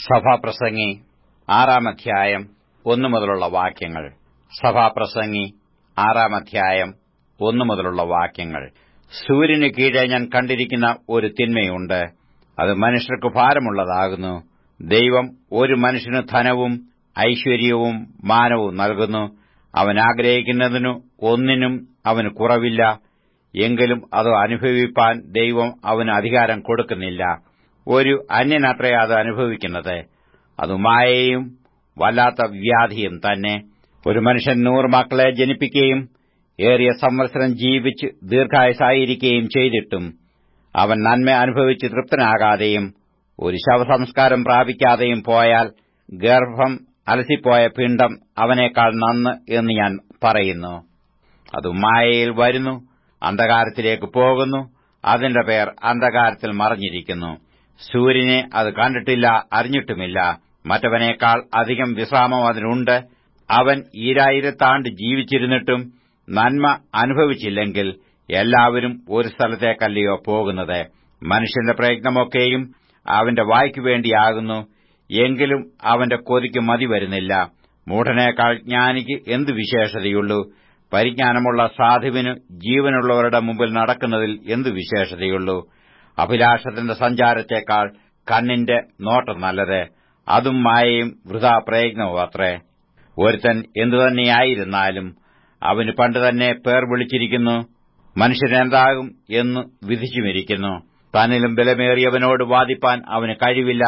സഭാപ്രസംഗി 6-ാം അധ്യായം 1 മുതലുള്ള വാക്യങ്ങൾ. സഭാപ്രസംഗി 6-ാം അധ്യായം 1 മുതലുള്ള വാക്യങ്ങൾ. സൂര്യന് കീഴെ ഞാൻ കണ്ടിരിക്കുന്ന ഒരു തിന്മയുണ്ട്. അത് മനുഷ്യർക്ക് ഭാരമുള്ളതാകുന്നു. ദൈവം ഒരു മനുഷ്യന് ധനവും ഐശ്വര്യവും മാനവും നൽകുന്നു. അവൻ ആഗ്രഹിക്കുന്നതിനു ഒന്നിനും അവന് കുറവില്ല. എങ്കിലും അത് അനുഭവിപ്പാൻ ദൈവം അവന് അധികാരം കൊടുക്കുന്നില്ല. ഒരു അന്യനത്രേ അത് അനുഭവിക്കുന്നത്. അത് മായയും വല്ലാത്ത വ്യാധിയും തന്നെ. ഒരു മനുഷ്യൻ 100 മക്കളെ ജനിപ്പിക്കുകയും ഏറിയ സംവത്സരം ജീവിച്ച് ദീർഘായുസായിരിക്കുകയും ചെയ്തിട്ടും അവൻ നന്മ അനുഭവിച്ച് തൃപ്തനാകാതെയും ഒരു ശവസംസ്കാരം പ്രാപിക്കാതെയും പോയാൽ ഗർഭം അലസിപ്പോയ പിണ്ഡം അവനേക്കാൾ നന്ന് എന്ന് ഞാൻ പറയുന്നു. അത് മായയിൽ വരുന്നു, അന്ധകാരത്തിലേക്ക് പോകുന്നു. അതിന്റെ പേർ അന്ധകാരത്തിൽ മറഞ്ഞിരിക്കുന്നു. സൂര്യനെ അത് കണ്ടിട്ടില്ല, അറിഞ്ഞിട്ടുമില്ല. മറ്റവനേക്കാൾ അധികം വിശ്രാമം അതിനുണ്ട്. അവൻ 2000 ആണ്ട് ജീവിച്ചിരുന്നിട്ടും നന്മ അനുഭവിച്ചില്ലെങ്കിൽ എല്ലാവരും ഒരു സ്ഥലത്തേക്കല്ലയോ പോകുന്നത്. മനുഷ്യന്റെ പ്രയത്നമൊക്കെയും അവന്റെ വായ്ക്കു വേണ്ടിയാകുന്നു. എങ്കിലും അവന്റെ കൊതിക്ക് മതി വരുന്നില്ല. മൂഢനേക്കാൾ ജ്ഞാനിക്ക് എന്ത് വിശേഷതയുള്ളൂ? പരിജ്ഞാനമുള്ള സാധുവിന് ജീവനുള്ളവരുടെ മുമ്പിൽ നടക്കുന്നതിൽ എന്ത് വിശേഷതയുള്ളൂ? അഭിലാഷത്തിന്റെ സഞ്ചാരത്തെക്കാൾ കണ്ണിന്റെ നോട്ടം നല്ലത്. അതും മായയും വൃഥാ പ്രയത്നവും അത്രേ. ഒരുത്തൻ എന്തുതന്നെയായിരുന്നാലും അവന് പണ്ടുതന്നെ പേർ വിളിച്ചിരിക്കുന്നു. മനുഷ്യനെന്താകും എന്ന് വിധിച്ചുമിരിക്കുന്നു. തന്നിലും ബലമേറിയവനോട് വാദിപ്പാൻ അവന് കഴിവില്ല.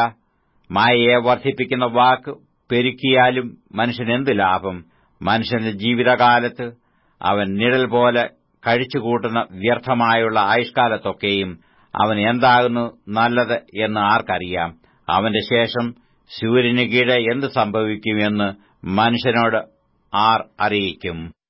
മായയെ വർദ്ധിപ്പിക്കുന്ന വാക്ക് പെരുക്കിയാലും മനുഷ്യനെന്ത് ലാഭം? മനുഷ്യന്റെ ജീവിതകാലത്ത് അവൻ നിഴൽ പോലെ കഴിച്ചുകൂട്ടുന്ന വ്യർത്ഥമായുള്ള ആയുഷ്കാലത്തൊക്കെയും അവൻ എന്താകുന്നു നല്ലത് എന്ന് ആർക്കറിയാം? അവന്റെ ശേഷം സൂര്യന് കീഴെ എന്ത് സംഭവിക്കുമെന്ന് മനുഷ്യനോട് ആർ അറിയിക്കും?